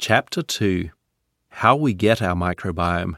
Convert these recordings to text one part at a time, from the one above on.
Chapter 2: How We Get Our Microbiome.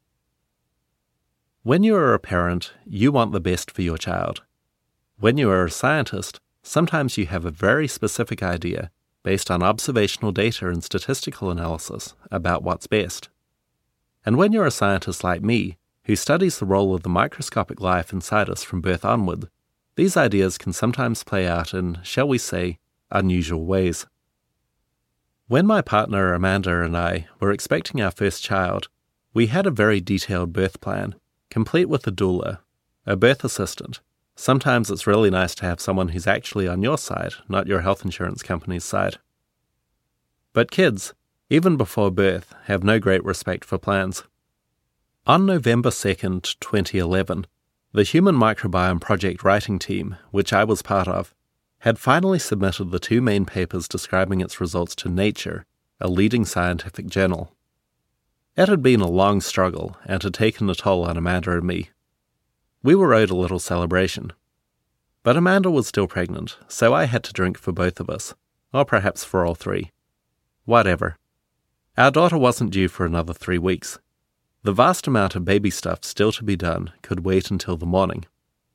When you are a parent, you want the best for your child. When you are a scientist, sometimes you have a very specific idea, based on observational data and statistical analysis, about what's best. And when you're a scientist like me, who studies the role of the microscopic life inside us from birth onward, these ideas can sometimes play out in, shall we say, unusual ways. When my partner Amanda and I were expecting our first child, we had a very detailed birth plan, complete with a doula, a birth assistant. Sometimes it's really nice to have someone who's actually on your side, not your health insurance company's side. But kids, even before birth, have no great respect for plans. On November 2nd, 2011, the Human Microbiome Project writing team, which I was part of, had finally submitted the 2 main papers describing its results to Nature, a leading scientific journal. It had been a long struggle and had taken a toll on Amanda and me. We were owed a little celebration. But Amanda was still pregnant, so I had to drink for both of us, or perhaps for all 3. Whatever. Our daughter wasn't due for another 3 weeks. The vast amount of baby stuff still to be done could wait until the morning.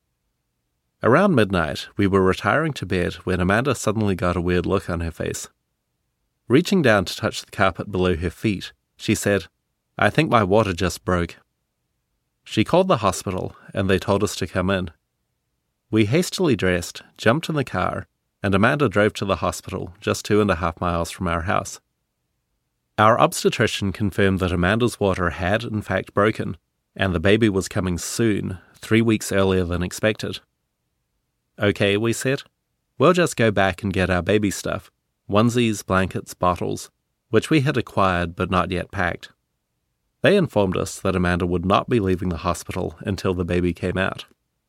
Around midnight, we were retiring to bed when Amanda suddenly got a weird look on her face. Reaching down to touch the carpet below her feet, she said, "I think my water just broke." She called the hospital, and they told us to come in. We hastily dressed, jumped in the car, and Amanda drove to the hospital, just 2.5 miles from our house. Our obstetrician confirmed that Amanda's water had, in fact, broken, and the baby was coming soon, 3 weeks earlier than expected. "Okay," we said. "We'll just go back and get our baby stuff, onesies, blankets, bottles," which we had acquired but not yet packed. They informed us that Amanda would not be leaving the hospital until the baby came out.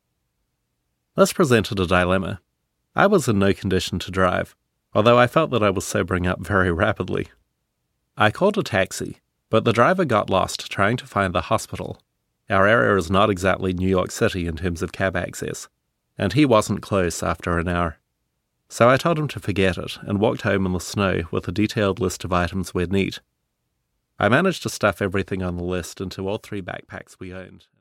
This presented a dilemma. I was in no condition to drive, although I felt that I was sobering up very rapidly. I called a taxi, but the driver got lost trying to find the hospital. Our area is not exactly New York City in terms of cab access, and he wasn't close after an hour. So I told him to forget it and walked home in the snow with a detailed list of items we'd need. I managed to stuff everything on the list into all 3 backpacks we owned.